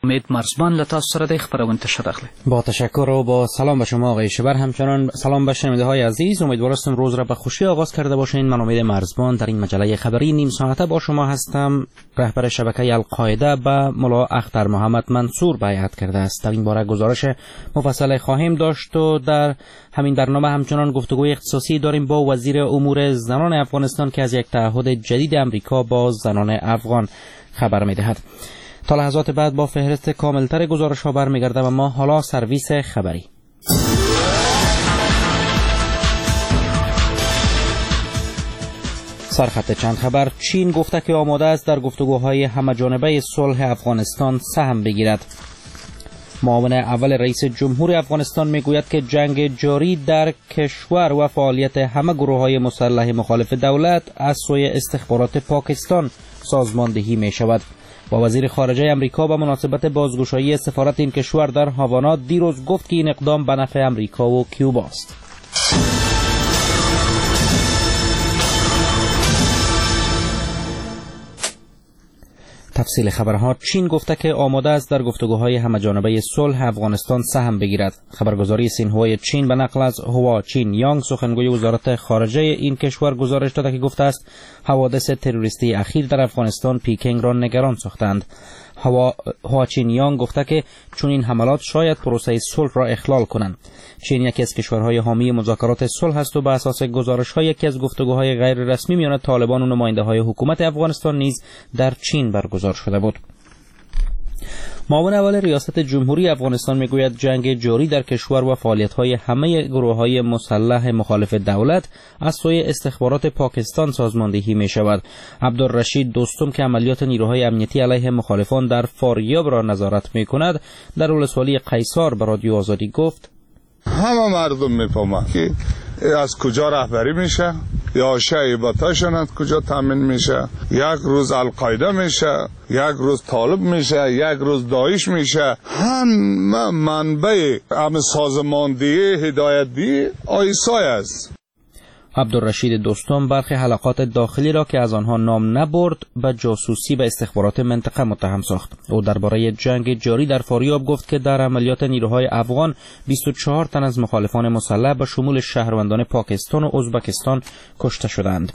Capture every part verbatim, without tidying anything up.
حمید مرزبان لطاف سره د خبرونه تشرخله. با تشکر و با سلام به شما آقای شبر، همچنان سلام به شنونده های عزیز. امیدوارم روز را به خوشی آغاز کرده باشین. من امید مرزبان در این مجله خبری نیم ساعته با شما هستم. رهبر شبکه القاعده به ملا اختر محمد منصور بیعت کرده است. در این باره گزارش مفصل خواهیم داشت و در همین برنامه همچنان گفتگوی اختصاصی داریم با وزیر امور زنان افغانستان که از یک تعهد جدید امریکا با زنان افغان خبر می‌دهد. تا لحظات بعد با فهرست کاملتر گزارش ها برمیگردم، اما حالا سرویس خبری. سرخط چند خبر. چین گفته که آماده است در گفتگوهای همه‌جانبه صلح افغانستان سهم بگیرد. معاون اول رئیس جمهور افغانستان میگوید که جنگ جاری در کشور و فعالیت همه گروه‌های مسلح مخالف دولت از سوی استخبارات پاکستان سازماندهی می شود. با وزیر خارجه امریکا به مناسبت بازگشایی سفارت این کشور در هاوانا دیروز گفت که این اقدام به نفع امریکا و کیوبا است. تفصیل خبرها. چین گفته که آماده است در گفتگوهای همه‌جانبه صلح افغانستان سهم بگیرد. خبرگزاری سینهوای چین به نقل از هوا چین یانگ سخنگوی وزارت خارجه این کشور گزارش داده که گفته است حوادث تروریستی اخیر در افغانستان پیکنگ را نگران ساختند. هوا هوا چین یانگ گفته که چون این حملات شاید پروسه صلح را اخلال کنند. چین یکی از کشورهای حامی مذاکرات صلح است و به اساس گزارش‌های یکی از گفتگوهای غیر رسمی میان طالبان و نماینده‌های حکومت افغانستان نیز در چین برگزار شده بود. معاون اول ریاست جمهوری افغانستان میگوید جنگ جاری در کشور و فعالیت‌های همه گروه‌های مسلح مخالف دولت از سوی استخبارات پاکستان سازماندهی می‌شود. عبدالرشید دوستم که عملیات نیروهای امنیتی علیه مخالفان در فاریاب را نظارت می‌کند در ولسوالی قیصر به رادیو آزادی گفت: همه مردم میفهمند که از کجا رهبری میشه یا شایباتاشون از کجا تامین میشه. یک روز القاعده میشه، یک روز طالب میشه، یک روز داعش میشه. همه منبع هم سازماندهی هدایتی آیسای است. عبدالرشید دوستم برخی حلقات داخلی را که از آنها نام نبرد به جاسوسی به استخبارات منطقه متهم ساخت. او درباره جنگ جاری در فاریاب گفت که در عملیات نیروهای افغان بیست و چهار تن از مخالفان مسلح به شمول شهروندان پاکستان و ازبکستان کشته شدند.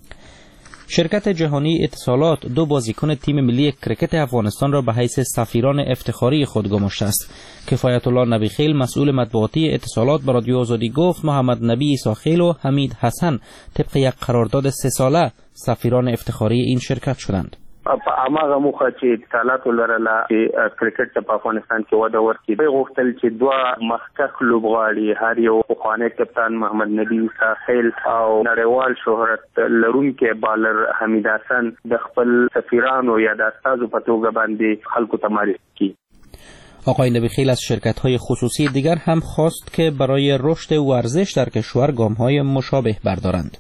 شرکت جهانی اتصالات دو بازیکن تیم ملی کرکت افغانستان را به حیث سفیران افتخاری خود گماشته است. کفایت الله نبیخیل مسئول مطبوعاتی اتصالات به رادیو آزادی گفت محمد نبی عیساخیل و حمید حسن طبق یک قرارداد سه ساله سفیران افتخاری این شرکت شدند. په اماغه موخه چې اتصالات لرله چې کرکټ په افغانستان کې وده ورکړي. دوی غوښتل چې دوه مخکښ لوبغاړي هر یو پخوانی کپتان محمد نبی عیساخیل او نړیوال شهرت لرونکي بالر حمید حسن د خپل سفیرانو یا د استازو په توګه باندې خلکو ته معرفي کړي. آقای نبیخیل از شرکت‌های خصوصی دیگر هم خواست که برای رشد ورزش در کشور گام‌های مشابه بردارند.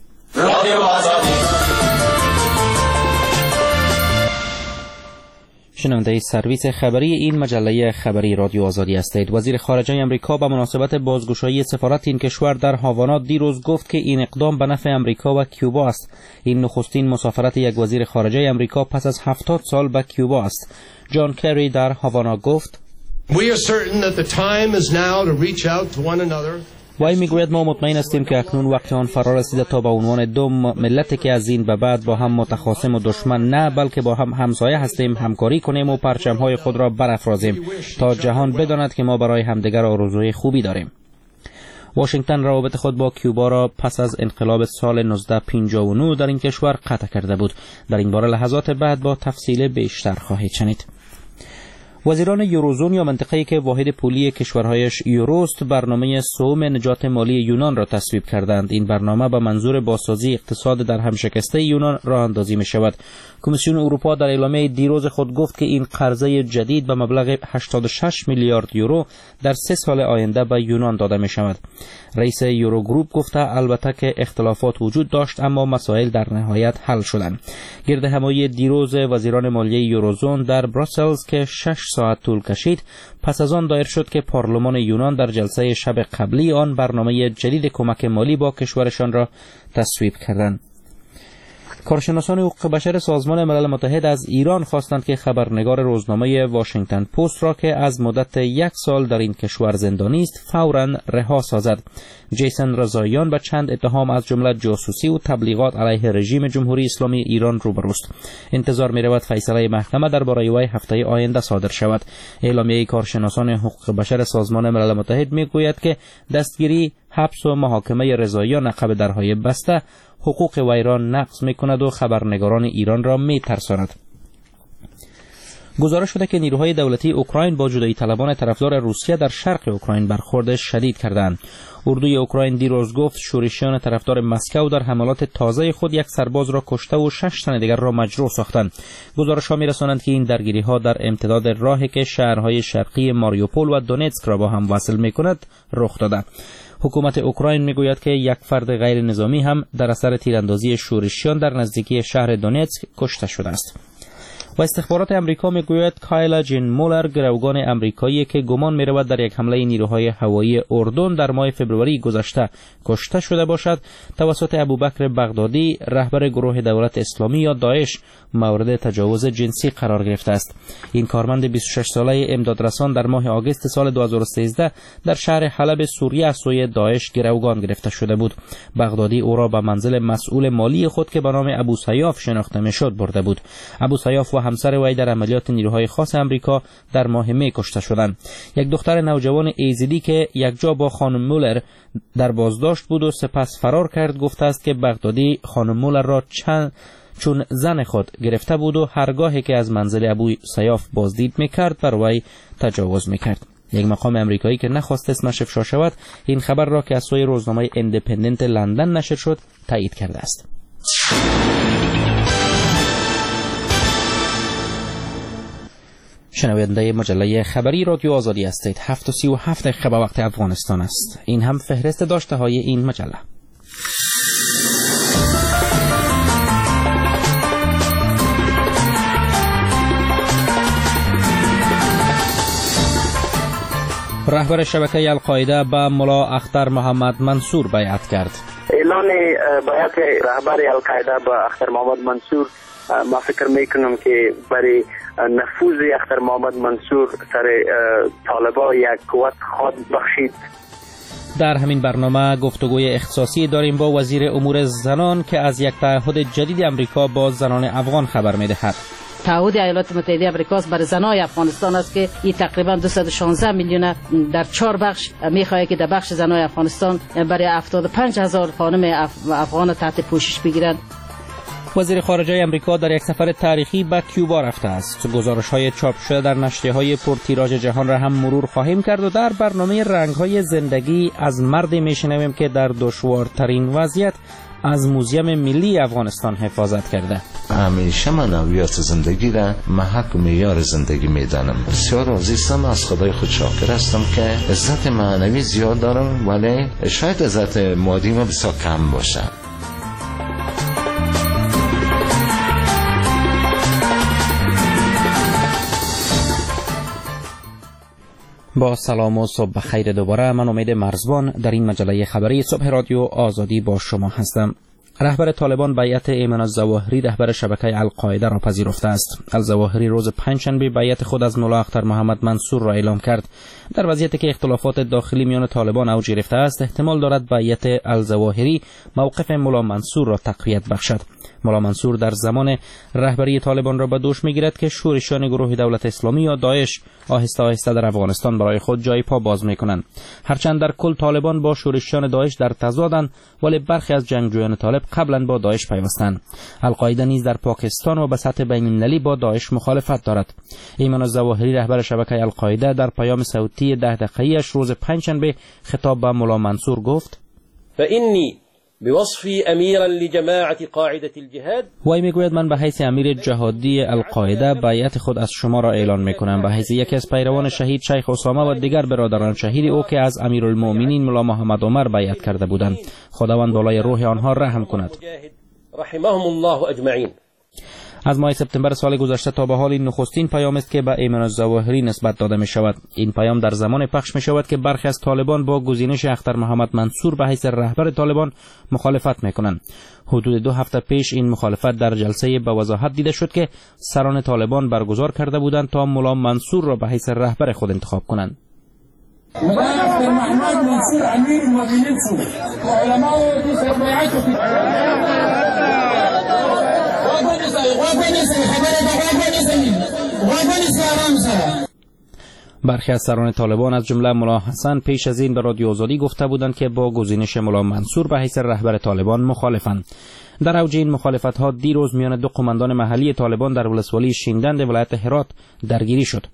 شنونده سرویس خبری این مجله خبری رادیو آزادی هستید. وزیر خارجه امریکا به مناسبت بازگشایی سفارت این کشور در هاوانا دیروز گفت که این اقدام به نفع امریکا و کیوبا است. این نخستین مسافرت یک وزیر خارجه امریکا پس از هفتاد سال به کیوبا است. جان کری در هاوانا گفت: We are certain that the time is now to reach out to one another. وی میگوید ما مطمئن هستیم که اکنون وقت آن فرا رسیده تا به عنوان دو ملتی که از این به بعد با هم متخاصم و دشمن نه بلکه با هم همسایه هستیم همکاری کنیم و پرچم‌های خود را برافرازیم تا جهان بداند که ما برای همدیگر آرزوی خوبی داریم. واشنگتن روابط خود با کیوبا را پس از انقلاب سال نوزده پنجاه و نه در این کشور قطع کرده بود. در این باره لحظات بعد با تفصیل بیشتر خواهید شنید. وزیران یوروزون یا منطقه‌ای که واحد پولی کشورهایش یوروست برنامه سوم نجات مالی یونان را تصویب کردند. این برنامه به منظور بازسازی اقتصاد در همشکسته یونان راه اندازی می شود. کمیسیون اروپا در اعلامیه دیروز خود گفت که این قرضه جدید به مبلغ هشتاد و شش میلیارد یورو در سه سال آینده به یونان داده می شود. رئیس یوروگروپ گفته البته که اختلافات وجود داشت اما مسائل در نهایت حل شدند. گرد همایی دیروز وزیران مالیه یوروزون در بروسلز که شش ساعت طول کشید پس از آن دایر شد که پارلمان یونان در جلسه شب قبلی آن برنامه جدید کمک مالی با کشورشان را تصویب کردند. کارشناسان حقوق بشر سازمان ملل متحد از ایران خواستند که خبرنگار روزنامه واشنگتن پست را که از مدت یک سال در این کشور زندانی است فوراً رها سازد. جیسن رضاییان به چند اتهام از جمله جاسوسی و تبلیغات علیه رژیم جمهوری اسلامی ایران روبروست. انتظار می رود فیصله محکمه درباره وی هفته آینده صادر شود. اعلامیه کارشناسان حقوق بشر سازمان ملل متحد می گوید که دستگیری، حبس و محاکمه رضاییان عقب درهای بسته حقوق وی را نقض می کند و خبرنگاران ایران را می ترساند. گزارش شده که نیروهای دولتی اوکراین با جدایی طلبان طرفدار روسیه در شرق اوکراین برخورد شدید کردند. اردوی اوکراین دیروز گفت شورشیان طرفدار مسکو در حملات تازه خود یک سرباز را کشته و شش تن دیگر را مجروح ساختند. گزارش‌ها می‌رسانند که این درگیری‌ها در امتداد راهی که شهرهای شرقی ماریوپول و دونتسک را با هم وصل می‌کند رخ داده. حکومت اوکراین میگوید که یک فرد غیر نظامی هم در اثر تیراندازی شورشیان در نزدیکی شهر دونتسک کشته شده است. و استخبارات امریکا میگوید کایلا جین مولر، گروگان امریکایی که گمان میرود در یک حمله نیروهای هوایی اردن در ماه فوریه گذشته کشته شده باشد، توسط ابوبکر بغدادی، رهبر گروه دولت اسلامی یا داعش، مورد تجاوز جنسی قرار گرفته است. این کارمند بیست و شش ساله امدادرسان در ماه آگوست سال دو هزار و سیزده در شهر حلب سوریه از سوی داعش گروگان گرفته شده بود. بغدادی او را به منزل مسئول مالی خود که به نام ابو سیاف شناخته میشد برده بود. ابو سیاف و همسر وی در عملیات نیروهای خاص امریکا در ماه می کشته شدند. یک دختر نوجوان ایزیدی که یکجا با خانم مولر در بازداشت بود و سپس فرار کرد گفته است که بغدادی خانم مولر را چند چون زن خود گرفته بود و هرگاهی که از منزل ابو سیاف بازدید میکرد بر وی تجاوز میکرد. یک مقام امریکایی که نخواست اسمش افشا شود این خبر را که از سوی روزنامه ایندیپندنت لندن نشر شد تایید کرده است. شنونده مجله خبری رادیو آزادی هستید. هفت و سی و هفت دقیقه به وقت افغانستان است. این هم فهرست داشته های این مجله. رهبر شبکه القاعده به ملا اختر محمد منصور بیعت کرد. اعلان بیعت رهبر القاعده به اختر محمد منصور ما فکر میکنم که برای نفوذ اختر محمد منصور سر طالبان یک قوت خود بخشید. در همین برنامه گفتگوی اختصاصی داریم با وزیر امور زنان که از یک تعهد جدید امریکا با زنان افغان خبر میدهد. تعهد ایالات متحده آمریکا برای زنای افغانستان است که این تقریبا دویست و شانزده میلیون در چهار بخش میخواهد که در بخش زنای افغانستان برای هفتاد و پنج هزار خانم افغان تحت پوشش بگیرند. وزیر خارجه آمریکا در یک سفر تاریخی به کیوبا رفته است. گزارش‌های چاپ شده در نشریه‌های پرتیراژ جهان را هم مرور خواهیم کرد و در برنامه رنگ‌های زندگی از مردی میشنویم که در دشوارترین وضعیت از موزیم ملی افغانستان حفاظت کرده. همیشه معنویات زندگی را محک معیار زندگی میدانم. بسیار عزیزم، از خدای خود شاکر هستم که عزت معنوی زیاد دارم ولی شاید عزت مادی ما بسیار کم باشه. با سلام و صبح بخیر دوباره. من امید مرزبان در این مجله خبری صبح رادیو آزادی با شما هستم. رهبر طالبان بیعت ایمن الظواهری رهبر شبکه القاعده را پذیرفته است. الظواهری روز پنجشنبه بیعت خود از ملا اختر محمد منصور را اعلام کرد. در وضعیتی که اختلافات داخلی میان طالبان اوج گرفته است، احتمال دارد بیعت الظواهری موقف ملا منصور را تقویت بخشد. ملا منصور در زمان رهبری طالبان را به دوش میگیرد که شورشیان گروه دولت اسلامی یا داعش آهسته آهسته در افغانستان برای خود جای پا باز میکنند. هرچند در کل طالبان با شورشیان داعش در تضادند، ولی برخی از جنگجویان طالب قبلا با داعش پیوستند. القاعده نیز در پاکستان و به سطح بین‌المللی با داعش مخالفت دارد. ایمن الظواهری رهبر شبکه القاعده در پیام صوتی ده دقیقه‌ایش روز پنجشنبه خطاب به ملا منصور گفت: فإني بوصفی امیرا لجماعة قاعده الجهاد. وی میگوید من به حیث امیر جهادی القاعده بیعت خود از شما را اعلان میکنم، به حیث یکی از پیروان شهید شیخ اسامه و دیگر برادران شهید او که از امیرالمؤمنین ملا محمد عمر بیعت کرده بودند. خداوند بالای روح آنها رحم کند. رحمهم الله اجمعین. از ماه سپتامبر سال گذشته تا به حال این نخستین پیام است که به ایمن الظواهری نسبت داده می شود. این پیام در زمان پخش می شود که برخی از طالبان با گزینش اختر محمد منصور به حیث رهبر طالبان مخالفت می کنند. حدود دو هفته پیش این مخالفت در جلسه به وضاحت دیده شد که سران طالبان برگزار کرده بودند تا ملا منصور را به حیث رهبر خود انتخاب کنند. اختر محمد منصور امیر المؤمنین شد و علماء دیگر بیعت کرد. برخی از سران طالبان از جمله ملا حسن پیش از این به رادیو آزادی گفته بودند که با گزینش ملا منصور به حیث رهبر طالبان مخالفند. در اوج این مخالفت ها دیروز میان دو قماندان محلی طالبان در ولسوالی شیندند ولایت هرات درگیری شد.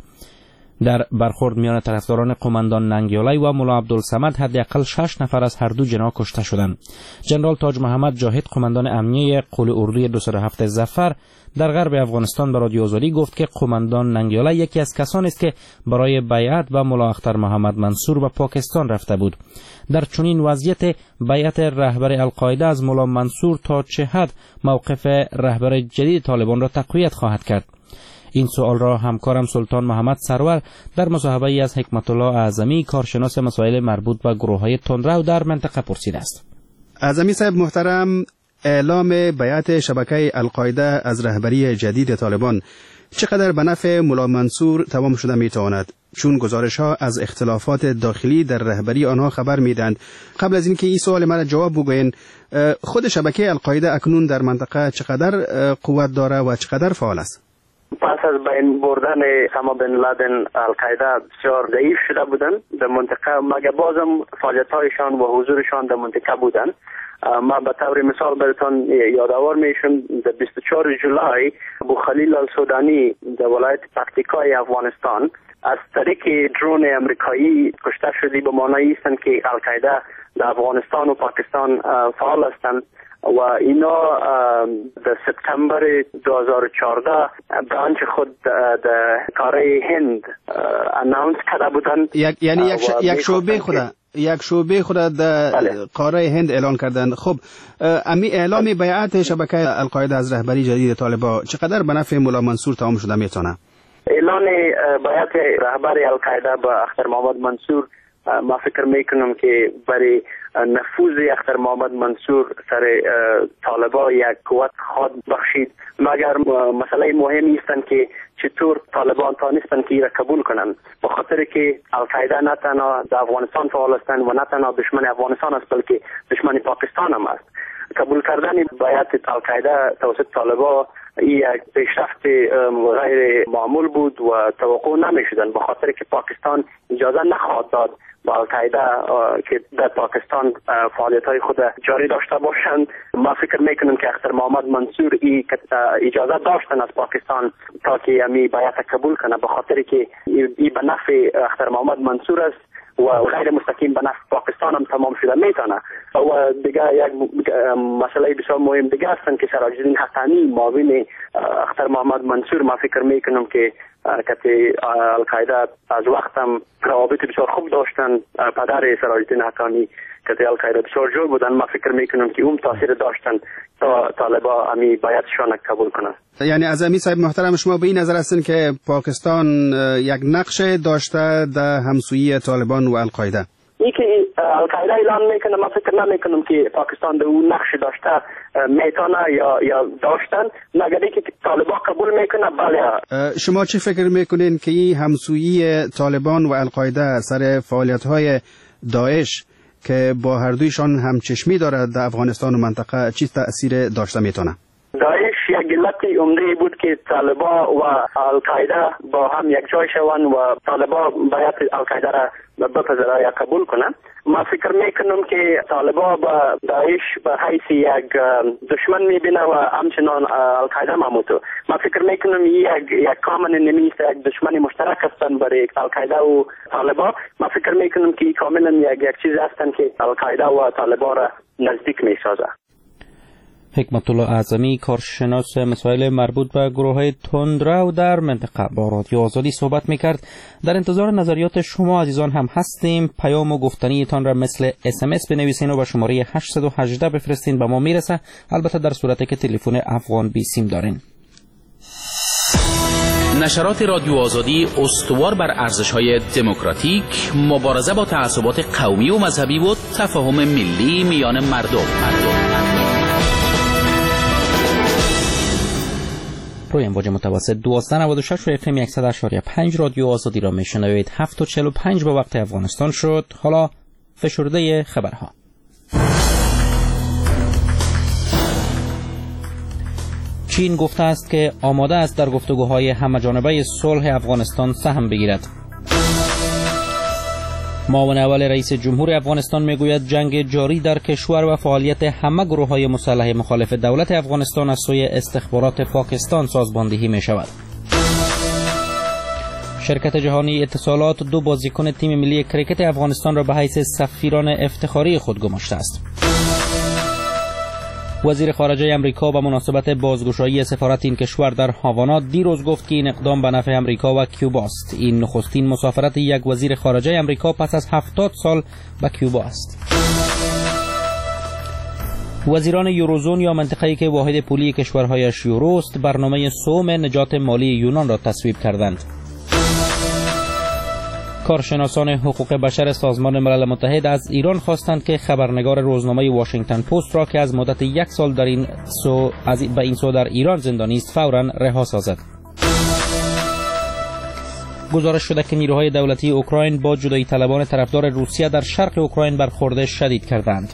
در برخورد میان طرفداران قماندان ننگیالی و ملا عبدالصمد حداقل شش نفر از هر دو جناح کشته شدند. جنرال تاج محمد جاهد قماندان امنیه قول اردوی دویست و هفت ظفر در غرب افغانستان به رادیو آزادی گفت که قماندان ننگیالی یکی از کسانی است که برای بیعت به ملا اختر محمد منصور به پاکستان رفته بود. در چنین وضعیت بیعت رهبر القاعده از ملا منصور تا چه حد موقف رهبر جدید طالبان را تقویت خواهد کرد؟ این سوال را همکارم سلطان محمد سرور در مصاحبه ای از حکمت الله اعظمی کارشناس مسائل مربوط به گروه‌های تندرو در منطقه پرسیده است. اعظمی صاحب محترم، اعلام بیعت شبکه القاعده از رهبری جدید طالبان چقدر به نفع ملا منصور تمام شده میتواند؟ چون گزارش ها از اختلافات داخلی در رهبری آنها خبر میدند. قبل از اینکه این سوال مرا جواب بگوین، خود شبکه القاعده اکنون در منطقه چقدر قوت داره و چقدر فعال است؟ پس از بین بردن اسامه بن لادن القاعده بسیار ضعیف شده بودند در منطقه، مگر بازم فعالیت‌هایشان و حضورشان در منطقه بودند. ما به طور مثال براتون یادآور میشم در بیست و چهارم جولای ابو خلیل السودانی در ولایت پکتیکای افغانستان از طریق درون امریکایی کشته شدی، به معنای است که القاعده در افغانستان و پاکستان فعال هستند و اینا در سپتامبر دو هزار و چهارده برانچ خود در کاره هند اناونس کرده بودند. یعنی یک, ش... یک شعبه خود یک شعبه خود در قاره هند اعلان کردند. خب امی اعلام بیعت شبکه القاعده از رهبری جدید طالبان چقدر به نفع ملا منصور تمام شده میتونه؟ اعلان بیعت رهبر القاعده با اختر محمد منصور ما فکر میکنم که برای نفوذ اختر محمد منصور سر طالبان یک قوت خواهد بخشید، مگر مسئله مهمی استند که چطور طالبان تانستند که را قبول کنند، به خاطر که القاعده نه تنها در افغانستان فعال هستند و نه تنها دشمن افغانستان است بلکه دشمن پاکستان هم است. قبول کردن بیعت القاعده توسط طالبان یک پیشرفت غیر معمول بود و توقع نمی‌شدند، به خاطر که پاکستان اجازه نخواهد داد با القاعده که در پاکستان فعالیت‌های خود جاری داشته باشند. ما فکر میکنم که اختر محمد منصور ای اجازه داشتن از پاکستان تا که امی بیعت قبول کنه، به خاطر که ای به نفع اختر محمد منصور است و غیر مستقیم به نفع پاکستان هم تمام شده میتونه. و دیگه یک مسئله بسیار مهم دیگه هستند که سراج الدین حقانی معاون اختر محمد منصور ما فکر میکنم که حرکت القاعده از وقت هم روابط بسیار خوب داشتن. پدر سراج الدین حقانی که القاعده بسیار جور بودن، ما فکر میکنم که اون تاثیر داشتن تا طالبا امی بیعتشان قبول کنن. یعنی از امی صاحب محترم شما به این نظر هستین که پاکستان یک نقش داشته در همسویی طالبان و القاعده؟ ای که القاعده اعلان میکنه، ما فکر نمیکنم که پاکستان در اون نقش داشته میتونه یا یا داشتن، مگر اینکه طالبان قبول میکنه. بله. شما چه فکر میکنین که این همسویی طالبان و القاعده سر فعالیت‌های داعش که با هر دویشان همچشمی دارد در افغانستان و منطقه چی تأثیر داشته میتونه؟ داعش یک علت عمده بود که طالبان و القاعده با هم یک جای شوند و طالبان باید القاعده را بپذیره یا قبول کنند. ما فکر میکنم که طالبان با داعش به حیث یک دشمن میبینه و همچنان القاعده همونطور. ما فکر میکنم یک یک کامن انمی است، یک دشمن مشترک هستند برای القاعده و طالبان. ما فکر میکنم که کاملا یک یک چیز هستند که القاعده و طالبان را نزدیک میسازه. حکمت الله اعظمی کارشناس مسائل مربوط به گروه‌های تندرو در منطقه با رادیو آزادی صحبت می‌کرد. در انتظار نظریات شما عزیزان هم هستیم. پیام و گفتنیتان را مثل اس ام اس بنویسین و به شماره هشت یک هشت بفرستین، به ما میرسه، البته در صورتی که تلفن افغان بی سیم دارین. نشرات رادیو آزادی استوار بر ارزش‌های دموکراتیک، مبارزه با تعصبات قومی و مذهبی و تفاهم ملی میان مردم. روی امواج متوسط دویست و نود و شش و اف ام صد و اشاری پنج رادیو آزادی را میشنوید. هفت و چهل و پنج به وقت افغانستان شد. حالا فشرده خبرها. چین گفته است که آماده است در گفتگوهای همه‌جانبه صلح افغانستان سهم بگیرد. معاون اول رئیس جمهور افغانستان میگوید جنگ جاری در کشور و فعالیت همه گروه‌های مسلح مخالف دولت افغانستان از سوی استخبارات پاکستان سازماندهی می شود. شرکت جهانی اتصالات دو بازیکن تیم ملی کریکت افغانستان را به حیث سفیران افتخاری خود گماشته است. وزیر خارجه امریکا به مناسبت بازگشایی سفارت این کشور در هاوانا دیروز گفت که این اقدام به نفع امریکا و کیوبا است. این نخستین مسافرت یک وزیر خارجه امریکا پس از هفتاد سال به کیوبا است. وزیران یوروزون یا منطقه‌ای که واحد پولی کشورهایش یورو است برنامه سوم نجات مالی یونان را تصویب کردند. کارشناسان حقوق بشر سازمان ملل متحد از ایران خواستند که خبرنگار روزنامه واشنگتن پست را که از مدت یک سال در این سو از به این سو در ایران زندانی است فوراً رها سازد. گزارش شده که نیروهای دولتی اوکراین با جدایی طلبان طرفدار روسیه در شرق اوکراین برخورد شدید کردند.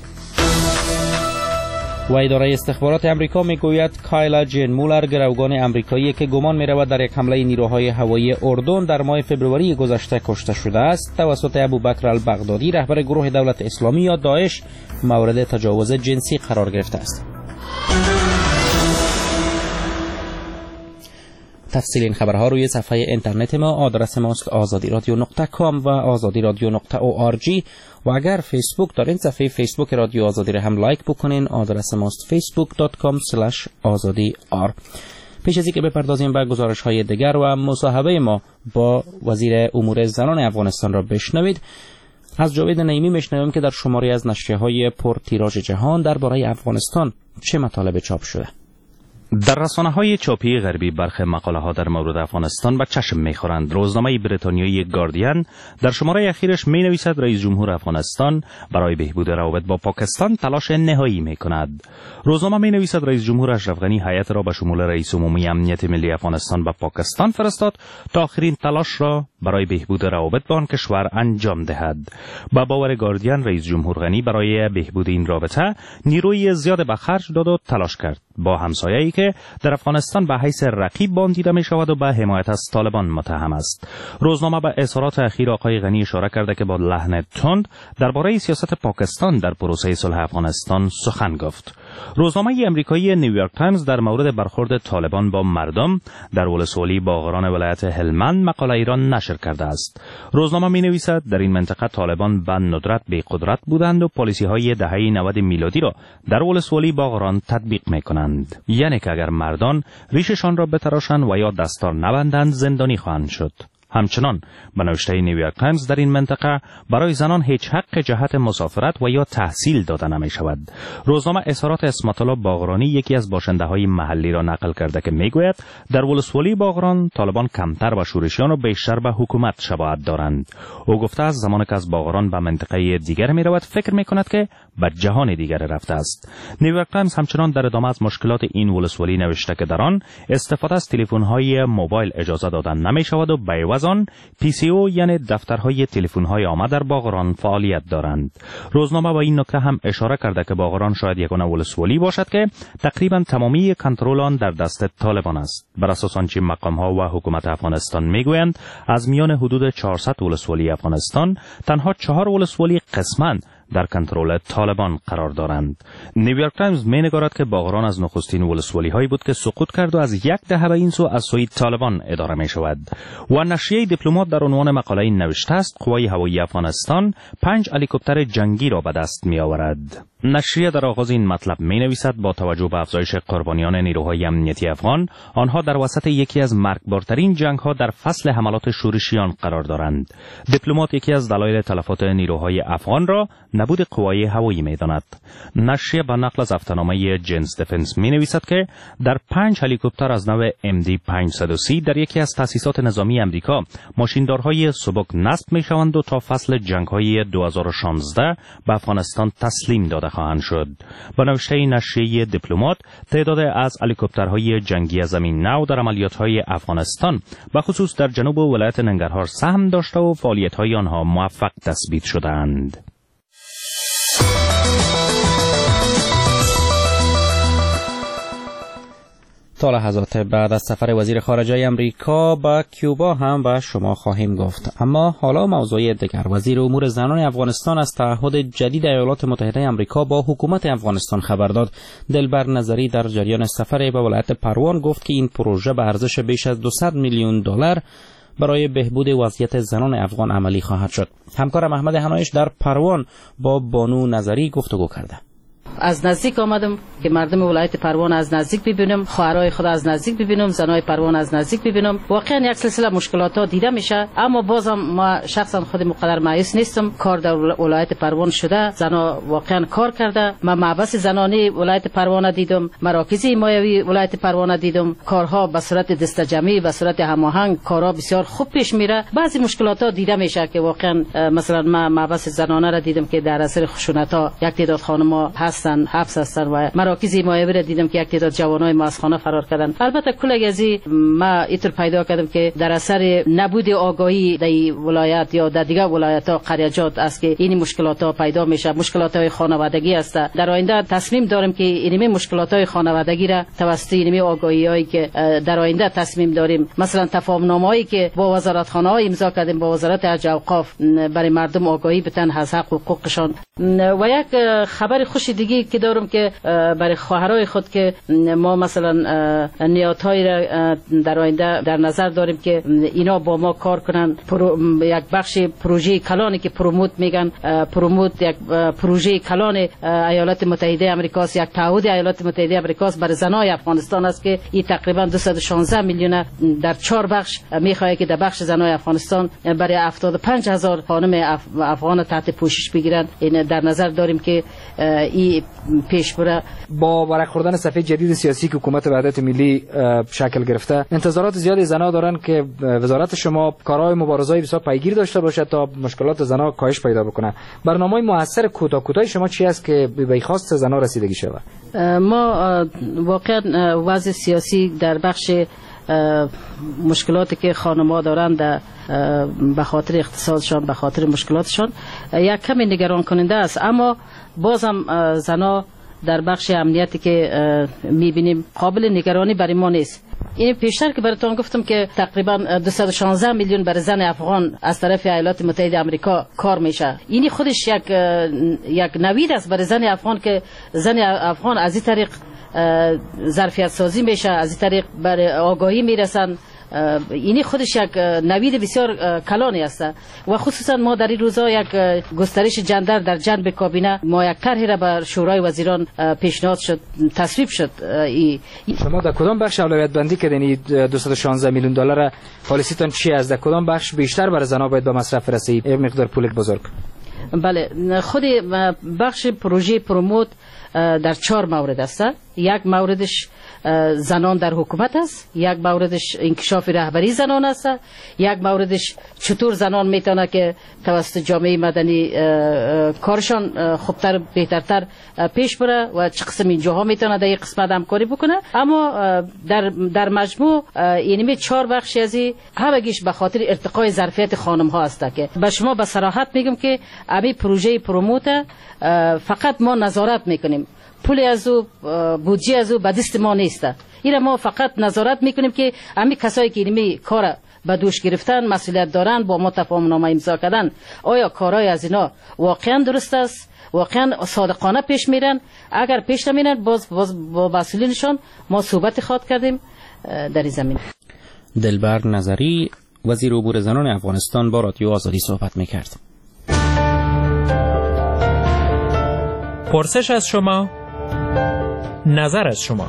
و اداره استخبارات امریکا میگوید کایلا جین مولر گروگان امریکایی که گمان می‌رود در یک حمله نیروهای هوایی اردن در ماه فبروری گذشته کشته شده است توسط ابوبکر البغدادی رهبر گروه دولت اسلامی یا داعش مورد تجاوز جنسی قرار گرفته است. تفصیل این خبرها روی صفحه اینترنت ما. آدرس ماست آزادی رادیو نقطه کام و آزادی رادیو نقطه او آر جی و اگر فیسبوک دارین صفحه فیسبوک رادیو آزادی را هم لایک بکنین. آدرس ماست فیسبوک دات کام اسلش آزادی آر. پیش از اینکه بپردازیم به گزارش های دیگر و مصاحبه ما با وزیر امور زنان افغانستان را بشنوید، از جاوید نعیمی میشنویم که در شماری از نشریه‌های پر تیراژ جهان درباره افغانستان چه مطالب چاپ شده. در رسانه‌های چاپی غربی برخی مقاله‌ها در مورد افغانستان به چشم می‌خورند. روزنامه بریتانیایی گاردین در شماره اخیرش می‌نویسد رئیس جمهور افغانستان برای بهبود روابط با پاکستان تلاش نهایی می‌کند. روزنامه می‌نویسد رئیس جمهور اشرف غنی هیئت را به شمول رئیس عمومی امنیت ملی افغانستان به پاکستان فرستاد تا آخرین تلاش را برای بهبود روابط با آن کشور انجام دهد. با باور گاردین رئیس جمهور غنی برای بهبود این رابطه نیروی زیاد به خرج داد و تلاش کرد با همسایه‌ای که در افغانستان به حیث رقیب با آن دیده می شود و به حمایت از طالبان متهم است. روزنامه به اظهارات اخیر آقای غنی اشاره کرده که با لحن تند درباره سیاست پاکستان در پروسه صلح افغانستان سخن گفت. روزنامه امریکایی نیویورک تایمز در مورد برخورد طالبان با مردم در ولسوالی باغران ولایت هلمند مقاله ایران نشر کرده است. روزنامه می نویسد در این منطقه طالبان به ندرت بی قدرت بودند و پالیسی های دهه نود میلادی را در ولسوالی باغران تطبیق می کنند. یعنی که اگر مردان ریششان را بتراشند و یا دستار نبندند زندانی خواهند شد. همچنان به نوشته نیویورک تایمز در این منطقه برای زنان هیچ حق جهت مسافرت و یا تحصیل داده نمی شود. روزنامه اظهارات اسمت الله باغرانی یکی از باشنده های محلی را نقل کرده که میگوید در ولسوالی باغران طالبان کمتر و شورشیان و بیشتر به حکومت شباهت دارند. او گفته است زمانی که از باغران به منطقه دیگر می رود فکر می کند که به جهان دیگر رفته است. نیویورک تایمز همچنان در ادامه از مشکلات این ولسوالی نوشته که در آن استفاده از تلفن های موبایل اجازه دادن نمی شود و به عوض آن پی سی او یعنی دفترهای تلفن‌های عامه در باغران فعالیت دارند. روزنامه با این نکته هم اشاره کرده که باغران شاید یگانه ولسوالی باشد که تقریبا تمامی کنترل آن در دست طالبان است. بر اساس آنچه مقام‌ها و حکومت افغانستان میگویند از میان حدود چهارصد ولسوالی افغانستان تنها چهار ولسوالی قسماً در کنترل طالبان قرار دارند. نیویورک تایمز می‌نگارد که باغران از نخستین ولسوالی هایی بود که سقوط کرد و از یک دهه به این سو از سوی طالبان اداره می شود. و نشریه دیپلمات در عنوان مقاله این نوشته است قوای هوایی افغانستان پنج هلیکوپتر جنگی را به دست می آورد. نشریه در آغاز این مطلب می نویسد با توجه به افزایش قربانیان نیروهای امنیتی افغان آنها در وسط یکی از مرگبارترین جنگ ها در فصل حملات شورشیان قرار دارند. دیپلمات یکی از دلایل تلفات نیروهای افغان را نبود قوای هوایی می‌داند. نشریه به نقل از هفته‌نامه جنس دفنس می‌نویسد که در پنج هلیکوپتر از نوع ام دی پانصد و سی در یکی از تأسیسات نظامی امریکا ماشیندارهای سبک نصب می‌شوند و تا فصل جنگ‌های دو هزار و شانزده به افغانستان تسلیم داده خواهند شد. با نوشته نشریه دیپلمات، تعداد از هلیکوپترهای جنگی زمین نو در عملیات‌های افغانستان به خصوص در جنوب ولایت ننگرهار سهم داشته و فعالیت‌های آنها موفق تثبیت شدند. تا لحظات بعد از سفر وزیر خارجه امریکا به کیوبا هم به شما خواهیم گفت. اما حالا موضوع دیگر. وزیر امور زنان افغانستان از تعهد جدید ایالات متحده امریکا با حکومت افغانستان خبر داد. دلبر نظری در جریان سفر به ولایت پروان گفت که این پروژه به ارزش بیش از دویست میلیون دلار برای بهبود وضعیت زنان افغان عملی خواهد شد. همکارم احمد حنایش در پروان با بانو نظری گفتگو کرده. از نزدیک آمدم که مردم ولایت پروان از نزدیک ببینم، خواهرای خود از نزدیک ببینم، زنای پروان از نزدیک ببینم. واقعا یک سلسله مشکلات ها دیده میشه، اما بازم ما شخصا خود مقدر مایوس نیستم. کار در ولایت پروان شده، زنا واقعا کار کرده. ما محبس زنانی ولایت پروان دیدم، مراکز حمایوی ولایت پروان دیدم. کارها به صورت دستجمعی به صورت هماهنگ کارها بسیار خوب پیش میره. بعضی مشکلات ها دیده میشه که واقعا مثلا ما محبس زنانه را دیدم که در اثر خشونت ها یک تعداد خانم‌ها هست حبس هستن و مراکز حمایوی را دیدم که یک تعداد جوانای ما از خانه فرار کردن. البته کل ازی ما اینطور پیدا کردم که در اثر نبود آگاهی در ولایت یا در دیگر ولایت ها قریجات است که این مشکلات ها پیدا میشه. مشکلات های خانوادگی است. در آینده تصمیم داریم که این مشکلات های خانوادگی را توسط این آگاهی هایی که در آینده تصمیم داریم، مثلا تفاهم نامه هایی که با وزارت خانه ها امضا کردیم با وزارت حج و اوقاف برای مردم آگاهی بدن از حق و حقوقشان. و یک خبر خوش دیگه که دارم که برای خواهرای خود که ما مثلا نیاتهایی را در آینده در نظر داریم که اینا با ما کار کنن. یک بخش پروژه کلانی که پروموت میگن، پروموت یک پروژه کلان ایالات متحده آمریکا است، یک تعهد ایالات متحده آمریکا است برای زنای افغانستان است که این تقریبا دویست و شانزده میلیون در چهار بخش میخواد که در بخش زنای افغانستان برای هفتاد و پنج هزار خانم افغان تحت پوشش بگیرن. این در نظر داریم که این پیش بره. با ورق خوردن صفحه جدید سیاسی که حکومت وحدت ملی شکل گرفته، انتظارات زیادی زنها دارن که وزارت شما کارهای مبارزه‌ای بسیار پیگیر داشته باشه تا مشکلات زنها کاهش پیدا بکنه. برنامه موثر کوتاه کوتاه شما چی است که به خواست زنها رسیدگی شود؟ ما واقعا وضع سیاسی در بخش مشکلاتی که خانم‌ها دارند به خاطر اقتصادشان، به خاطر مشکلاتشان یک کمی نگران کننده است، اما بازم زنها در بخش امنیتی که می‌بینیم قابل نگرانی برای ما نیست. این پیشتر که براتون گفتم که تقریبا دویست و شانزده میلیون برای زن افغان از طرف ایالات متحده آمریکا کار میشه. این خودش یک یک نوید است برای زن افغان که زن افغان از این طریق ظرفیت سازی میشه، از این طریق برای آگاهی میرسن. اینی خودش یک نوید بسیار کلانی است و خصوصا ما در این روزها یک گسترش جندر در جنب کابینه ما یک طرحی را به شورای وزیران پیشنهاد شد، تصویب شد. ای شما در کدام بخش اولویت بندی کردین دویست و شانزده میلیون دلار پالیسیتون چی است؟ در کدام بخش بیشتر برای زنها باید به مصرف رسید؟ یک مقدار پول بزرگ. بله، خود بخش پروژه پروموت در چهار مورد است. یک موردش زنان در حکومت است، یک موردش انکشاف رهبری زنان است، یک موردش چطور زنان میتونه که توسط جامعه مدنی کارشان خوبتر بهترتر پیش بره و چه قسم اینجاها میتونه در این قسمت همکاری بکنه. اما در در مجموع اینمی چهار بخش ازی همگیش به خاطر ارتقای ظرفیت خانم ها است که به شما به صراحت میگم که امی پروژه پروموت فقط ما نظارت میکنیم، پول از او بودجه از او به دست ما نیست. این ما فقط نظارت میکنیم که همین کسایی که اینمی کار به دوش گرفتن مسئولیت دارن با ما تفاهم نامه امضا کردن، آیا کارهای از اینا واقعا درست است، واقعا صادقانه پیش میرن؟ اگر پیش نمیرن باز, باز با مسئولینشان ما صحبت خواد کردیم در این زمین. دلبر نظری وزیر امور زنان افغانستان با رادیو آزادی صحبت میکرد. پرسش از شما، نظر از شما.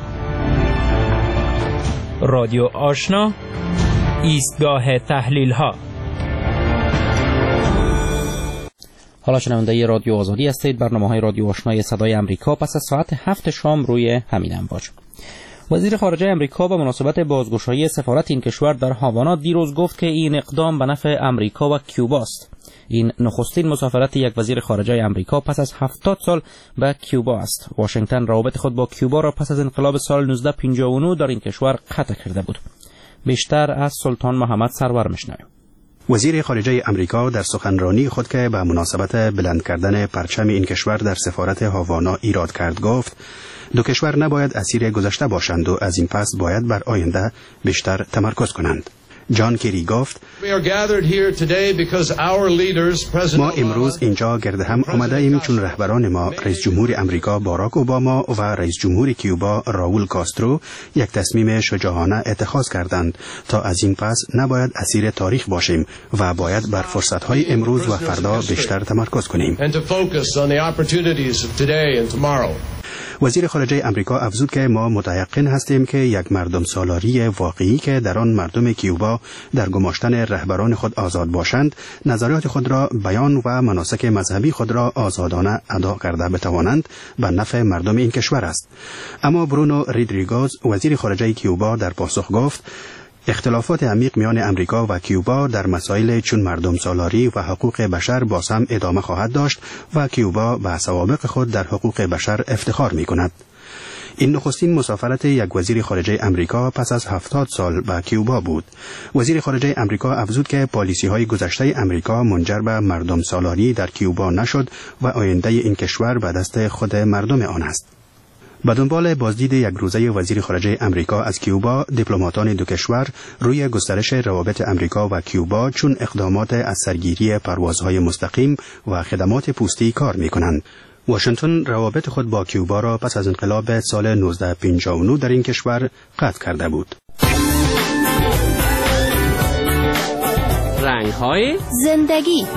رادیو آشنا، ایستگاه تحلیل ها. حالا شنونده رادیو آزادی هستید. برنامه‌های رادیو آشنای صدای آمریکا پس از ساعت هفت شام روی همین امواج. وزیر خارجه آمریکا به مناسبت بازگشایی سفارت این کشور در هاوانا دیروز گفت که این اقدام به نفع آمریکا و کیوبا است. این نخستین مسافرت یک وزیر خارجه آمریکا پس از هفتاد سال به کیوبا است. واشنگتن روابط خود با کیوبا را پس از انقلاب سال نوزده پنجاه و نه در این کشور قطع کرده بود. بیشتر از سلطان محمد سرور میشنویم. وزیر خارجه آمریکا در سخنرانی خود که به مناسبت بلند کردن پرچم این کشور در سفارت هاوانا ایراد کرد گفت دو کشور نباید اسیر گذشته باشند و از این پس باید بر آینده بیشتر تمرکز کنند. جان کری گفت ما امروز اینجا گرد هم آمده ایم چون رهبران ما رئیس جمهور آمریکا باراک اوباما و رئیس جمهور کیوبا راول کاسترو یک تصمیم شجاعانه اتخاذ کردند تا از این پس نباید اسیر تاریخ باشیم و باید بر فرصت‌های امروز و فردا بیشتر تمرکز کنیم. وزیر خارجه آمریکا افزود که ما متیقن هستیم که یک مردم سالاری واقعی که در آن مردم کیوبا در گماشتن رهبران خود آزاد باشند نظریات خود را بیان و مناسک مذهبی خود را آزادانه ادا کرده بتوانند به نفع مردم این کشور است. اما برونو رودریگز وزیر خارجه کیوبا در پاسخ گفت اختلافات عمیق میان امریکا و کیوبا در مسائل چون مردم سالاری و حقوق بشر باز هم ادامه خواهد داشت و کیوبا به سوابق خود در حقوق بشر افتخار می کند. این نخستین مسافرت یک وزیر خارجه امریکا پس از هفتاد سال به کیوبا بود. وزیر خارجه امریکا افزود که پالیسی های گذشته امریکا منجر به مردم سالاری در کیوبا نشد و آینده این کشور به دست خود مردم آن است. به دنبال بازدید یک روزه وزیر خارجه امریکا از کیوبا، دیپلماتان دو کشور روی گسترش روابط امریکا و کیوبا چون اقدامات از سرگیری پروازهای مستقیم و خدمات پستی کار می کنند. واشنگتن روابط خود با کیوبا را پس از انقلاب سال نوزده پنجاه و نه در این کشور قطع کرده بود. رنگ‌های زندگی.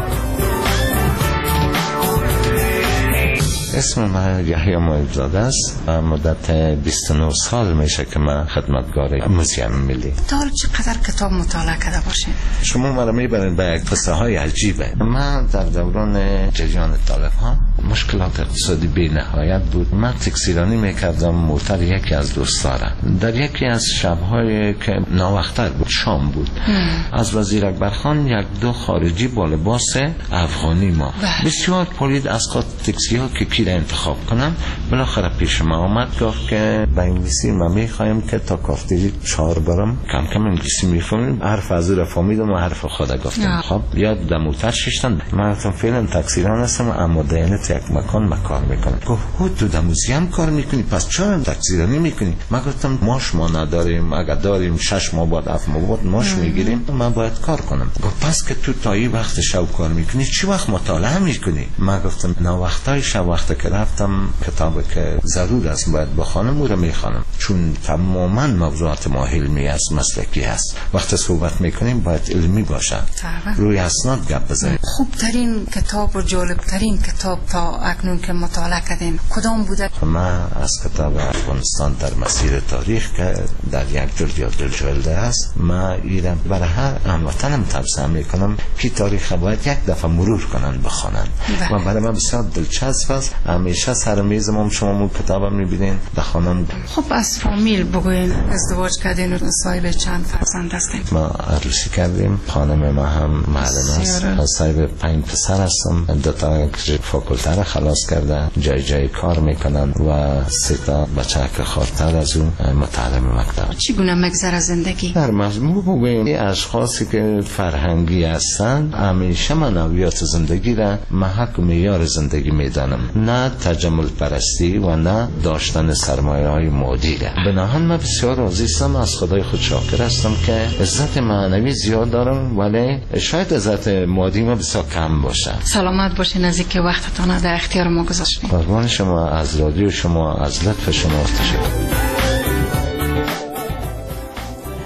اسم من یحیی مایلزاده است و مدت بیست و نه سال میشه که من خدمتگار موزیم ملی. تا چقدر کتاب مطالعه کرده باشین؟ شما مرا میبرید به یک قصه های عجیبه. من در دوران جریان طالب ها مشکلات اقتصادی بی نهایت بود. من تکسیرانی میکردم موتر یکی از دوستارم. در یکی از شب‌های که ناوقتر بود، شام بود، ام. از وزیر اکبرخان یک دو خارجی با لباس افغانی ما بسیار پلید از خود تاکسی ها که کی را انتخاب کنم بالاخره پیش ما آمد گفت که به انگلیسی ما میخوایم که تا کافتری چهار برم کم کم انگلیسی میفهمیم. حرف از او را فهمیدم و حرف خدا گفتم. خب یاد در موتر ششتن من گفتم فعلا تاکسیران هستم اما دیانت یک مکان ما کار میکنم. گفت خود تو در موزیم کار میکنی پس چرا تاکسیرانی میکنی؟ من گفتم ماش ما نداریم، اگر داریم شش ماه بعد هفت ماه بعد ماش میگیریم من باید کار کنم. گفت پس که تو تا این وقت شب کار میکنی چی وقت مطالعه میکنی؟ من گفتم نه وقتای شب وقت که رفتم کتابی که ضرور است باید بخوانم او را میخوانم چون تماما موضوعات ما علمی است، مسلکی است. وقت صحبت میکنیم باید علمی باشه، روی اسناد گپ بزنیم. خوبترین کتاب و جالبترین کتاب تا اکنون که مطالعه کردیم کدام بوده؟ من از کتاب افغانستان در مسیر تاریخ که در یک جلد یا دو جلد است من ایران برای هر هموطنم توصیه میکنم که تاریخ باید یک دفعه مرور کنن بخوانن و برای من بسیار دلچسب است. همیشه سر میزم شما مون کتابم میبینین بخوانم. خب از فامیل بگوین ازدواج کردین و صاحب چند فرزند هستین؟ ما عروسی کردیم، خانم ما هم معلم است، صاحب پنج پسر هستم. دو تا فاکولته را خلاص کرده جای جای کار میکنن و سه تا بچه که خاطر از اون متعلم مکتب. چگونه مگذره زندگی؟ در مجموع بگویم اشخاصی که فرهنگی هستن همیشه منویات زندگی را محک و معیار زندگی میدانم، نه تجمل پرستی و نه داشتن سرمایه های مادی را. بناهن من بسیار راضی هستم، از خدای خود شاکر هستم که عزت معنوی زیاد دارم ولی شاید عزت مادی ما بسیار کم باشه. سلامت باشین از اینکه وقتتان در اختیار ما گذاشتین. قربان شما، از رادیو شما، از لطف شما تشکر.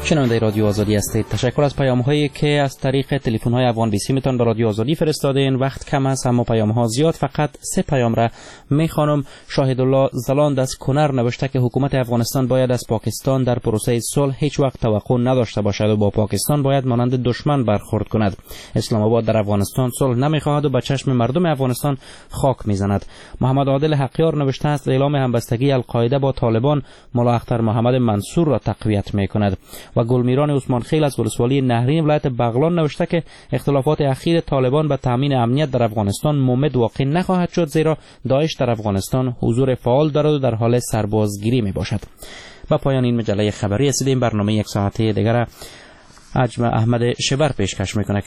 شنونده رادیو آزادی هستید. تشکر از پیام هایی که از طریق تلفن های افغان بیسی میتون به رادیو آزادی فرستادین. وقت کم است اما پیام ها زیاد، فقط سه پیام را میخوانم. شاهد الله زلاند از کنر نوشته که حکومت افغانستان باید از پاکستان در پروسه صلح هیچ وقت توقع نداشته باشد و با پاکستان باید مانند دشمن برخورد کند. اسلام آباد در افغانستان صلح نمیخواهد و به چشم مردم افغانستان خاک میزند. محمد عادل حقیار نوشته است اعلام همبستگی القاعده با طالبان ملا اختر محمد منصور را تقویت میکند. و گلمیران عثمان خیل از ولسوالی نهرین ولایت بغلان نوشته که اختلافات اخیر طالبان به تامین امنیت در افغانستان ممد واقع نخواهد شد، زیرا داعش در افغانستان حضور فعال دارد و در حال سربازگیری می باشد. با پایان این مجله خبری رسیدیم. برنامه یک ساعته دیگر اجمع احمد شبر پیشکش میکنه.